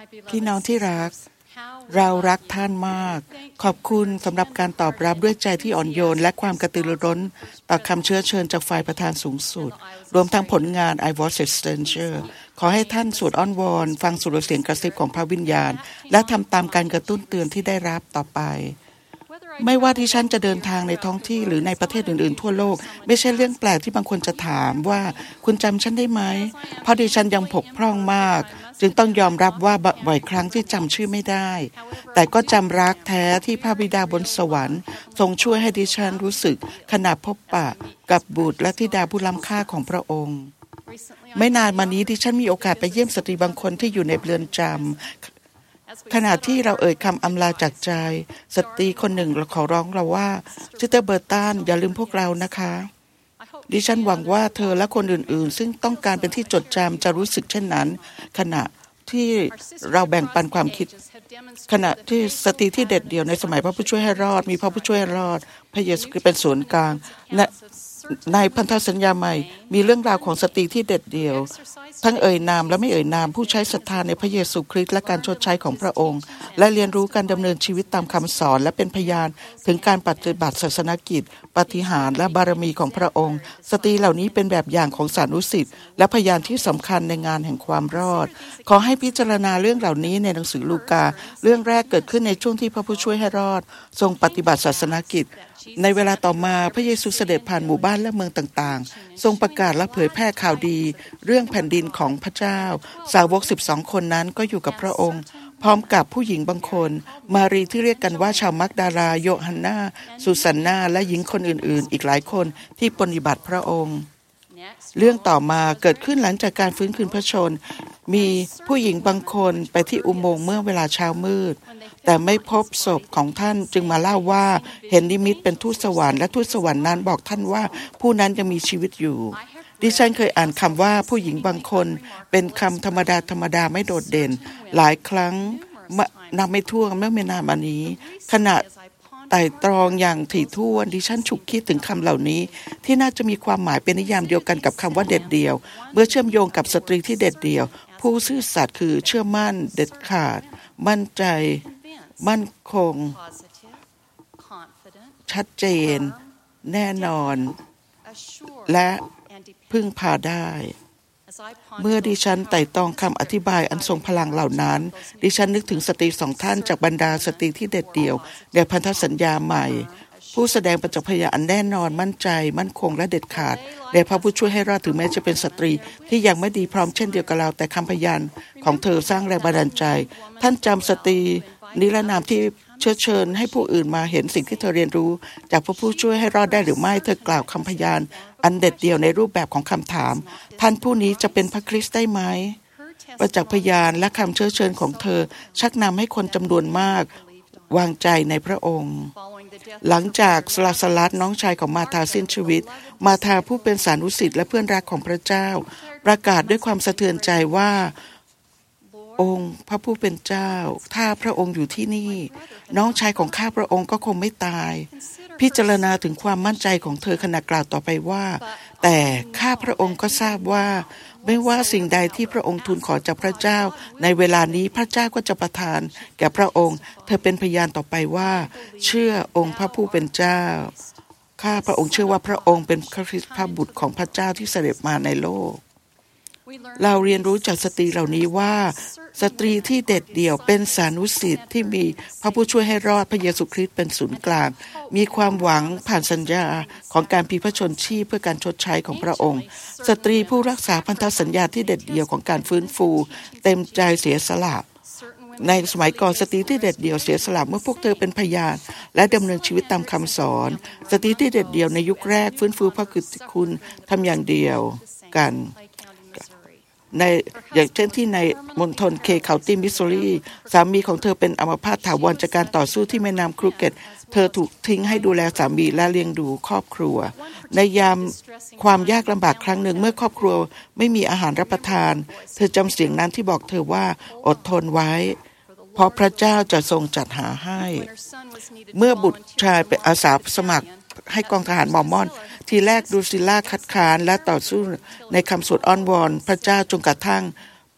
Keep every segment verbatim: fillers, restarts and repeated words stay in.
พี่น้องที่รักเรารักท่านมากขอบคุณสำหรับการตอบรับด้วยใจที่อ่อนโยนและความกระตือรือร้นต่อคำเชื้อเชิญจากฝ่ายประธานสูงสุดรวมทั้งผลงาน I Was a Stranger ขอให้ท่านสวดอ้อนวอนฟังสุรเสียงกระซิบของพระวิญญาณและทำตามการกระตุ้นเตือนที่ได้รับต่อไปไม่ว่าที่ฉันจะเดินทางในท้องที่หรือในประเทศอื่นๆทั่วโลกไม่ใช่เรื่องแปลกที่บางคนจะถามว่าคุณจำฉันได้ไหมเพราะดิฉันยังผกพร่องมากจึงต้องยอมรับว่าบ่อยครั้งที่จำชื่อไม่ได้แต่ก็จำรักแท้ที่พระบิดาบนสวรรค์ทรงช่วยให้ดิฉันรู้สึกขณะพบปะกับบุตรและธิดาผู้ล้ำค่าของพระองค์ไม่นานมานี้ดิฉันมีโอกาสไปเยี่ยมสตรีบางคนที่อยู่ในเรือนจำขณะที่เราเอ่ยคำอำลาจากใจสตรีคนหนึ่งขอร้องเราว่าซิสเตอร์เบอร์ตันอย่าลืมพวกเรานะคะดิฉันหวังว่าเธอและคนอื่นๆซึ่งต้องการเป็นที่จดจำจะรู้สึกเช่นนั้นขณะที่เราแบ่งปันความคิดขณะที่สตรีที่เด็ดเดี่ยวในสมัยพระผู้ช่วยให้รอดมีพระผู้ช่วยให้รอดพระเยซูคริสต์เป็นศูนย์กลางและในพันธสัญญาใหม่มีเรื่องราวของสตรีที่เด็ดเดี่ยวทั้งเอ่ยนามและไม่เอ่ยนามผู้ใช้ศรัทธาในพระเยซูคริสต์และการชดใช้ของพระองค์และเรียนรู้การดำเนินชีวิตตามคำสอนและเป็นพยานถึงการปฏิบัติศาสนกิจปาฏิหาริย์และบารมีของพระองค์สตรีเหล่านี้เป็นแบบอย่างของสานุสิทธิ์และพยานที่สำคัญในงานแห่งความรอดขอให้พิจารณาเรื่องเหล่านี้ในหนังสือลูกาเรื่องแรกเกิดขึ้นในช่วงที่พระผู้ช่วยให้รอดทรงปฏิบัติศาสนกิจในเวลาต่อมาพระเยซูเสด็จผ่านหมู่บ้านและเมืองต่างๆทรงประกาศและเผยแพร่ข่าวดีเรื่องแผ่นดินของพระเจ้าสาวกสิบสองคนนั้นก็อยู่กับพระองค์พร้อมกับผู้หญิงบางคนมารีที่เรียกกันว่าชาวมักดาลาโยฮันนาสุสันนาและหญิงคนอื่นๆอีกหลายคนที่ปฏิบัติพระองค์เรื่องต่อมาเกิดขึ้นหลังจากการฟื้นคืนพระชนมีผู้หญิงบางคนไปที่อุโมงค์เมื่อเวลาเช้ามืดแต่ไม่พบศพของท่านจึงมาเล่าว่าเห็นนิมิตเป็นทูตสวรรค์และทูตสวรรค์นั้นบอกท่านว่าผู้นั้นยังมีชีวิตอยู่ดิฉันเคยอ่านคำว่าผู้หญิงบางคนเป็นคำธรรมดาธรรมดาไม่โดดเด่นหลายครั้งนับไม่ถ้วนเมื่อไม่นานมานี้ขณะไต่ตรองอย่างถี่ถ้วนดิฉันฉุกคิดถึงคำเหล่านี้ที่น่าจะมีความหมายเป็นนิยามเดียวกันกับคำว่าเด็ดเดี่ยวเมื่อเชื่อมโยงกับสตรีที่เด็ดเดี่ยวผู้ซื่อสัตย์คือเชื่อมั่นเด็ดขาดมั่นใจมั่นคงชัดเจนแน่นอนและพึ่งพาได้เมื่อดิฉันไต่ตองคำอธิบายอันทรงพลังเหล่านั้นดิฉันนึกถึงสตรีสองท่านจากบรรดาสตรีที่เด็ดเดี่ยวในพันธสัญญาใหม่ผู้แสดงประจักษ์พยานอันแน่นอนมั่นใจมั่นคงและเด็ดขาดแด่พระผู้ช่วยให้รอดถึงแม้จะเป็นสตรีที่ยังไม่ดีพร้อมเช่นเดียวกับเราแต่คำพยานของเธอสร้างแรงบันดาลใจท่านจำสตรีนิรนามที่เชื้อเชิญให้ผู้อื่นมาเห็นสิ่งที่เธอเรียนรู้จากพระผู้ช่วยให้รอดได้หรือไม่เธอกล่าวคำพยานอันเด็ดเดี่ยวในรูปแบบของคำถามท่านผู้นี้จะเป็นพระคริสต์ได้ไหมประจักษ์พยานและคำเชื้อเชิญของเธอชักนำให้คนจำนวนมากวางใจในพระองค์หลังจากสลาสลัดน้องชายของมาธาสิ้นชีวิตมาธาผู้เป็นสานุสิทธิ์และเพื่อนรักของพระเจ้าประกาศด้วยความสะเทือนใจว่าองค์พระผู้เป็นเจ้าถ้าพระองค์อยู่ที่นี่น้องชายของข้าพระองค์ก็คงไม่ตายพิจารณาถึงความมั่นใจของเธอขณะกล่าวต่อไปว่าแต่ข้าพระองค์ก็ทราบว่าไม่ว่าสิ่งใดที่พระองค์ทูลขอจากพระเจ้าในเวลานี้พระเจ้าก็จะประทานแก่พระองค์เธอเป็นพยานต่อไปว่าเชื่อองค์พระผู้เป็นเจ้าข้าพระองค์เชื่อว่าพระองค์เป็นพระคริสต์พระบุตรของพระเจ้าที่เสด็จมาในโลกเราเรียนรู้จากสตรีเหล่านี้ว่าสตรีที่เด็ดเดี่ยวเป็นสานุสิทธิ์ที่มีพระผู้ช่วยให้รอดพระเยซูคริสต์เป็นศูนย์กลางมีความหวังผ่านสัญญาของการพลีพระชนชีพเพื่อการชดใช้ของพระองค์สตรีผู้รักษาพันธสัญญาที่เด็ดเดี่ยวของการฟื้นฟูเต็มใจเสียสละในสมัยก่อนสตรีที่เด็ดเดี่ยวเสียสละเมื่อพวกเธอเป็นพยานและดำเนินชีวิตตามคำสอนสตรีที่เด็ดเดี่ยวในยุคแรกฟื้นฟูพระกิตติคุณทำอย่างเดียวกันในอย่างเช่นที่ในมณฑลเคเคาน์ตี้มิสซูรีสามีของเธอเป็นอัมพาตถาวรจากการต่อสู้ที่แม่น้ำครูเกตเธอถูกทิ้งให้ดูแลสามีและเลี้ยงดูครอบครัวในยามความยากลำบากครั้งหนึ่งเมื่อครอบครัวไม่มีอาหารรับประทานเธอจำเสียงนั้นที่บอกเธอว่าอดทนไว้เพราะพระเจ้าจะทรงจัดหาให้เมื่อบุตรชายไปอาสาสมัครให้กองทหารมอร์มอนทีแรกดูซิล่าคัดค้านและต่อสู้ในคำสวดอ้อนวอนพระเจ้าจนกระทั่ง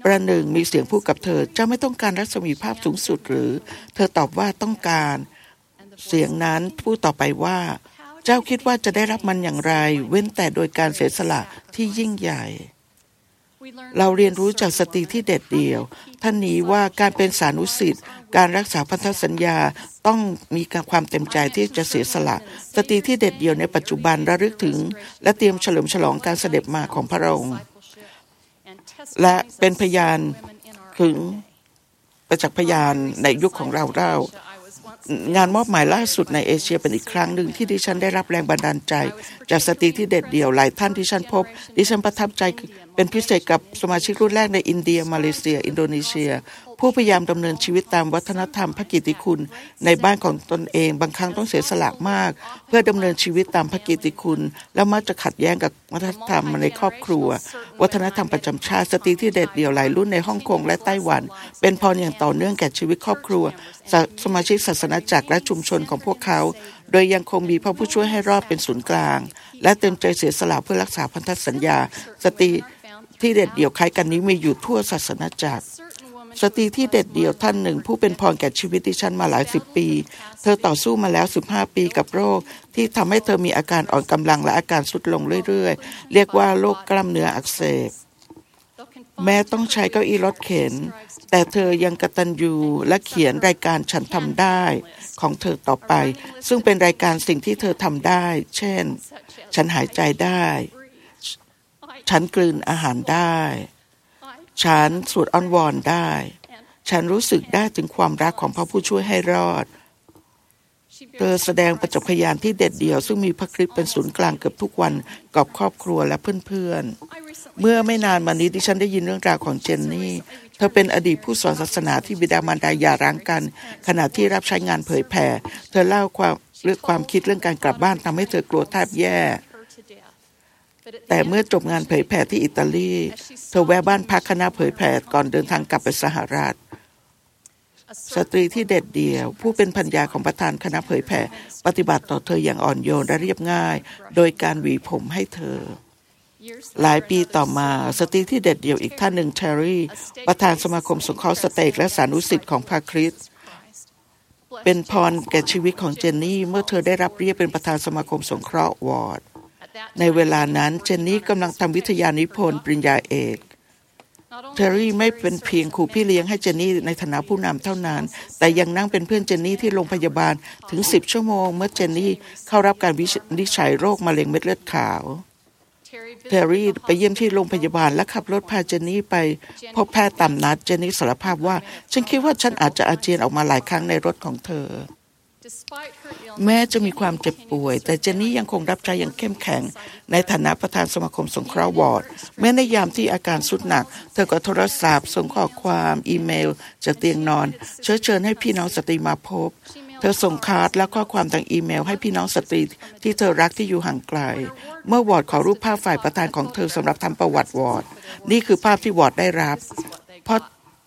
ประหนึ่งมีเสียงพูดกับเธอเจ้าไม่ต้องการรัศมีภาพสูงสุดหรือเธอตอบว่าต้องการเสียงนั้นพูดต่อไปว่าเจ้าคิดว่าจะได้รับมันอย่างไรเว้นแต่โดยการเสียสละที่ยิ่งใหญ่เราเรียนรู้จากสตรีที่เด็ดเดี่ยวท่านนี้ว่าการเป็นสานุสิทธิ์การรักษาพันธสัญญาต้องมีความเต็มใจที่จะเสียสละสตรีที่เด็ดเดี่ยวในปัจจุบันระลึกถึงและเตรียมเฉลิมฉลองการเสด็จมาของพระองค์และเป็นพยานถึงประจักษ์พยานในยุคของเราเรางานมอบหมายล่าสุดในเอเชียเป็นอีกครั้งหนึ่งที่ดิฉันได้รับแรงบันดาลใจจากสตรีที่เด็ดเดี่ยวหลายท่านที่ฉันพบดิฉันประทับใจเป็นพิเศษกับสมาชิกรุ่นแรกในอินเดียมาเลเซียอินโดนีเซียผู้พยายามดำเนินชีวิตตามวัฒนธรรมพระกิตติคุณในบ้านของตนเองบางครั้งต้องเสียสละมากเพื่อดำเนินชีวิตตามพระกิตติคุณและมักจะขัดแย้งกับวัฒนธรรมในครอบครัววัฒนธรรมประจำชาติสตรีที่เด็ดเดี่ยวหลายรุ่นในฮ่องกงและไต้หวันเป็นพรอย่างต่อเนื่องแก่ชีวิตครอบครัวสมาชิกศาสนาจักรและชุมชนของพวกเขาโดยยังคงมีพระผู้ช่วยให้รอดเป็นศูนย์กลางและเต็มใจเสียสละเพื่อรักษาพันธสัญญาสตรีที่เด็ดเดี่ยวคล้ายกันนี้มีอยู่ทั่วศาสนาจักรสตรีที่เด็ดเดี่ยวท่านหนึ่งผู้เป็นพรแก่ชีวิตดิฉันมาหลายสิบปีเธอต่อสู้มาแล้วสิบห้าปีกับโรคที่ทำให้เธอมีอาการอ่อนกำลังและอาการทรุดลงเรื่อยๆเรียกว่าโรคกล้ามเนื้ออักเสบแม้ต้องใช้เก้าอี้รถเข็นแต่เธอยังกตัญญูและเขียนรายการฉันทำได้ของเธอต่อไปซึ่งเป็นรายการสิ่งที่เธอทำได้เช่นฉันหายใจได้ฉันกลืนอาหารได้ฉันสวดอ้อนวอนได้ฉันรู้สึกได้ถึงความรักของพระผู้ช่วยให้รอดเธอแสดงประจักษ์พยานที่เด็ดเดี่ยวซึ่งมีพระคริสต์เป็นศูนย์กลางเกือบทุกวันกับครอบครัวและเพื่อนๆเมื่อไม่นานมานี้ดิฉันได้ยินเรื่องราวของเจนนี่เธอเป็นอดีตผู้สอนศาสนาที่บิดามารดาหย่าร้างกันขณะที่รับใช้งานเผยแผ่เธอเล่าความเรื่องความคิดเรื่องการกลับบ้านทำให้เธอกลัวแทบแย่แต่เมื่อจบงานเผยแผ่ที่อิตาลีเธอแวะบ้านพักคณะเผยแผ่ก่อนเดินทางกลับไปสหรัฐสตรีที่เด็ดเดี่ยวผู้เป็นภรรยาของประธานคณะเผยแผ่ปฏิบัติต่อเธออย่างอ่อนโยนและเรียบง่ายโดยการหวีผมให้เธอหลายปีต่อมาสตรีที่เด็ดเดี่ยวอีกท่านหนึ่งเทอรี่ประธานสมาคมสงเคราะห์สเต็กและสานุสิทธิ์ของพระคริสต์เป็นพรแก่ชีวิตของเจนนี่เมื่อเธอได้รับเรียกเป็นประธานสมาคมสงเคราะห์วอร์ดในเวลานั้นเจนนี่กำลังทำวิทยานิพนธ์ปริญญาเอกเทอรี่ไม่เป็นเพียงครูพี่เลี้ยงให้เจนนี่ในฐานะผู้นำเท่านั้นแต่ยังนั่งเป็นเพื่อนเจนนี่ที่โรงพยาบาลถึงสิบชั่วโมงเมื่อเจนนี่เข้ารับการวินิจฉัยโรคมะเร็งเม็ดเลือดขาวเทอรี่ไปเยี่ยมที่โรงพยาบาลและขับรถพาเจนนี่ไปพบแพทย์ตามนัดเจนนี่สารภาพว่าฉันคิดว่าฉันอาจจะอาเจียนออกมาหลายครั้งในรถของเธอแม้จะมีความเจ็บป่วยแต่เจนนี่ยังคงรับใช้อย่างเข้มแข็งในฐานะประธานสมาคมสงเคราะห์วอร์ดแม้ในยามที่อาการทรุดหนักเธอก็โทรศัพท์ส่งข้อความอีเมลจากเตียงนอนเชิญเชิญให้พี่น้องสตรีมาพบเธอส่งการ์ดและข้อความทางอีเมลให้พี่น้องสตรีที่เธอรักที่อยู่ห่างไกลเมื่อวอร์ดขอรูปภาพฝ่ายประธานของเธอสำหรับทำประวัติวอร์ดนี่คือภาพที่วอร์ดได้รับเพราะ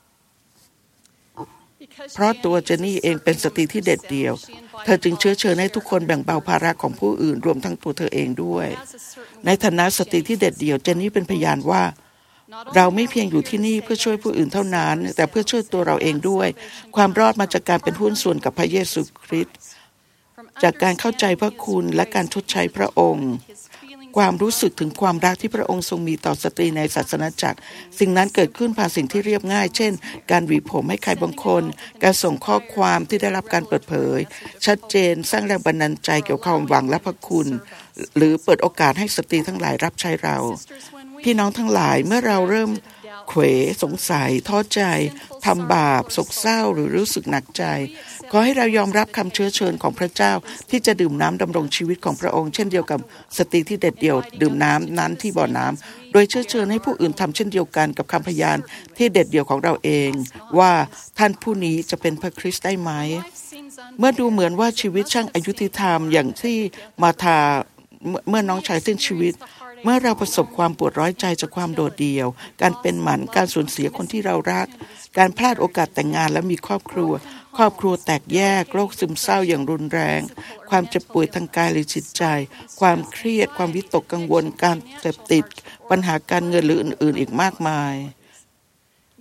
เพราะตัวเจนนี่เองเป็นสตรีที่เด็ดเดี่ยวเธอจึงเชื้อเชิญให้ทุกคนแบ่งเบาภาระของผู้อื่นรวมทั้งตัวเธอเองด้วยในฐานะสตรีที่เด็ดเดี่ยวเจนนี่เป็นพยานว่าเราไม่เพียงอยู่ที่นี่เพื่อช่วยผู้อื่นเท่านั้นแต่เพื่อช่วยตัวเราเองด้วยความรอดมาจากการเป็นหุ้นส่วนกับพระเยซูคริสต์จากการเข้าใจพระคุณและการชดใช้พระองค์ความรู้สึกถึงความรักที่พระองค์ทรงมีต่อสตรีในศาสนาจักรสิ่งนั้นเกิดขึ้นผ่านสิ่งที่เรียบง่ายเช่นการหวีผมให้ใครบางคนการส่งข้อความที่ได้รับการเปิดเผยชัดเจนสร้างแรงบันดาลใจเกี่ยวกับความหวังและพระคุณหรือเปิดโอกาสให้สตรีทั้งหลายรับใช้เราพี่น้องทั้งหลายเมื่อเราเริ่มเขวสงสัยท้อใจทำบาปโศกเศร้าหรือรู้สึกหนักใจขอให้เรายอมรับคำเชื้อเชิญของพระเจ้าที่จะดื่มน้ำดำรงชีวิตของพระองค์เช่นเดียวกับสตรีที่เด็ดเดี่ยวดื่มน้ำนั้นที่บ่อน้ำโดยเชื้อเชิญให้ผู้อื่นทำเช่นเดียวกันกับคำพยานที่เด็ดเดี่ยวของเราเองว่าท่านผู้นี้จะเป็นพระคริสต์ได้ไหมเมื่อดูเหมือนว่าชีวิตช่างอายุติธรรมอย่างที่มาธาเมื่อน้องชายสิ้นชีวิตเมื่อเราประสบความปวดร้อยใจจากความโดดเดี่ยวการเป็นหมันการสูญเสียคนที่เรารักการพลาดโอกาสแต่งงานและมีครอบครัวครอบครัวแตกแยกโรคซึมเศร้าอย่างรุนแรงความเจ็บป่วยทางกายหรือจิตใจความเครียดความวิตกกังวลการเสพติดปัญหาการเงินหรืออื่นๆอีกมากมาย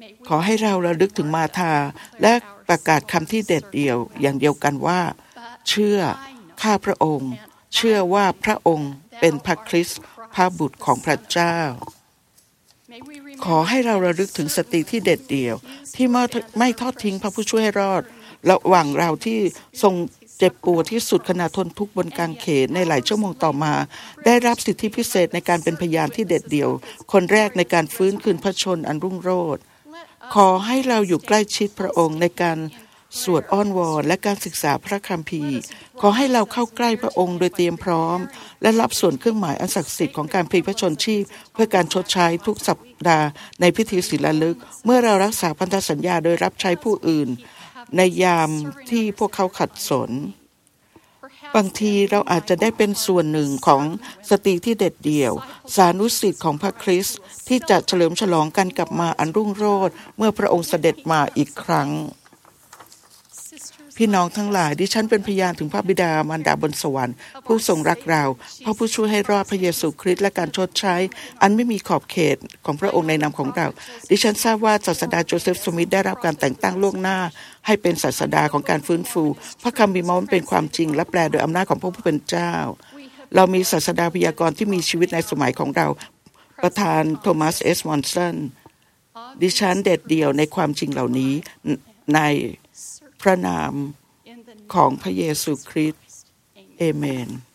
ขอให้เราระลึกถึงมาธาและประกาศคำที่เด็ดเดี่ยวอย่างเดียวกันว่าเชื่อข้าพระองค์เชื่อว่าพระองค์เป็นพระคริสต์พระบุตรของพระเจ้าขอให้เราระลึกถึงสติที่เด็ดเดี่ยวที่ไม่ทอดทิ้งพระผู้ช่วยให้รอดระหว่างเราที่ทรงเจ็บปวดที่สุดขณะทนทุกข์บนกางเขนในหลายชั่วโมงต่อมาได้รับสิทธิพิเศษในการเป็นพยานที่เด็ดเดี่ยวคนแรกในการฟื้นคืนพระชนอันรุ่งโรจน์ขอให้เราอยู่ใกล้ชิดพระองค์ในการสวดอ้อนวอนและการศึกษาพระคัมภีร์ขอให้เราเข้าใกล้พระองค์โดยเตรียมพร้อมและรับส่วนเครื่องหมายอันศักดิ์สิทธิ์ของการพลีพระชนชีพเพื่อการชดใช้ทุกสัปดาห์ในพิธีศิลาฤกษ์เมื่อเรารักษาพันธสัญญาโดยรับใช้ผู้อื่นในยามที่พวกเขาขัดสนบางทีเราอาจจะได้เป็นส่วนหนึ่งของสตรีที่เด็ดเดี่ยวสานุสิทธิ์ของพระคริสต์ที่จะเฉลิมฉลองการกลับมาอันรุ่งโรจน์เมื่อพระองค์เสด็จมาอีกครั้งพี่น้องทั้งหลายดิฉันเป็นพยานถึงพระบิดามารดาบนสวรรค์ผู้ทรงรักเราพระผู้ช่วยให้รอดพระเยซูคริสต์และการชดใช้อันไม่มีขอบเขตของพระองค์ในนามของเราดิฉันทราบว่าศาสดาโจเซฟสมิธได้รับการแต่งตั้งล่วงหน้าให้เป็นศาสดาของการฟื้นฟูพระคัมภีร์มันเป็นความจริงและแปลโดยอำนาจของพระผู้เป็นเจ้าเรามีศาสดาพยากรณ์ที่มีชีวิตในสมัยของเราประธานโทมัสเอสมอนสันดิฉันเด็ดเดี่ยวในความจริงเหล่านี้ในพระนามของพระเยซูคริสต์เอเมน